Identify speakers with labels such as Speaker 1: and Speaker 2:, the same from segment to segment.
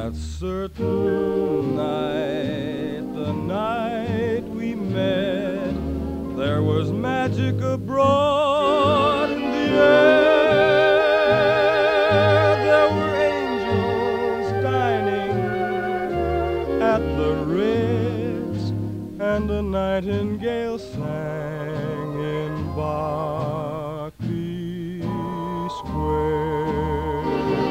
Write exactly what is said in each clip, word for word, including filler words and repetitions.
Speaker 1: That certain night, the night we met, there was magic abroad in the air. There were angels dining at the Ritz, and a nightingale sang in Berkeley Square.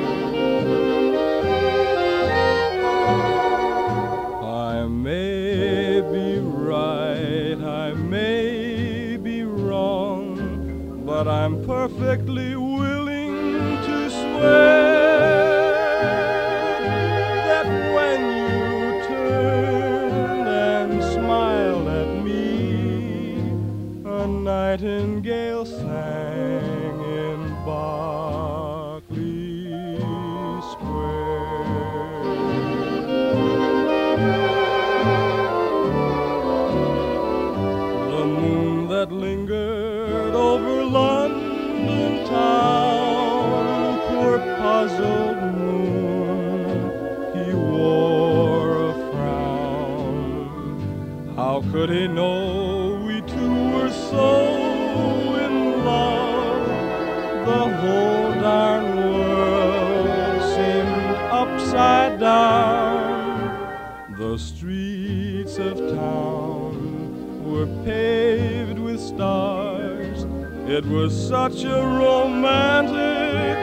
Speaker 1: I may be right, I may be wrong, but I'm perfectly willing to swear that when you turned and smiled at me, a nightingale sang in Berkeley Square. The moon that lingered over London town, poor puzzled moon, he wore a frown. How could he know we two were so in love? The whole darn world seemed upside down. The streets of town were paved with stars. It was such a romantic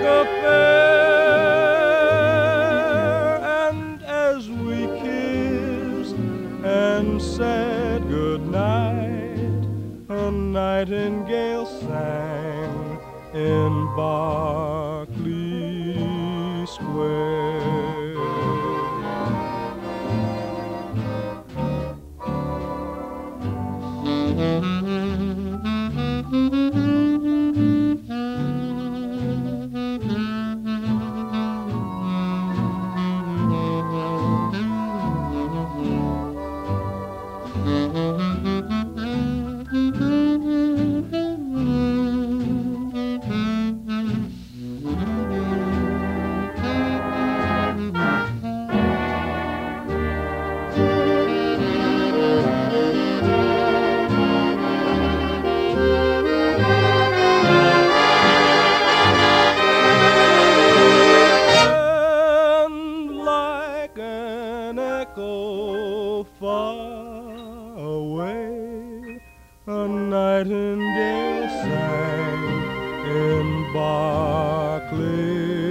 Speaker 1: affair. And as we kissed and said goodnight, a nightingale sang in Berkeley Square. Far away, a nightingale sang in Berkeley